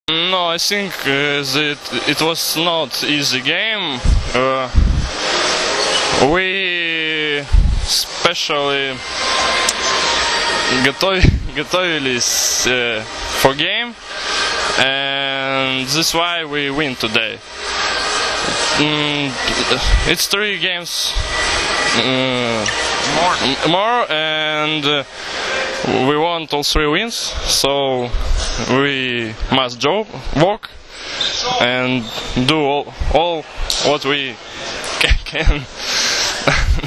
No, I think that it was not easy game. We especially готовились for game, and that's why we win today. It's 3 games more, and we want all 3 wins, so we must work and do all what we can.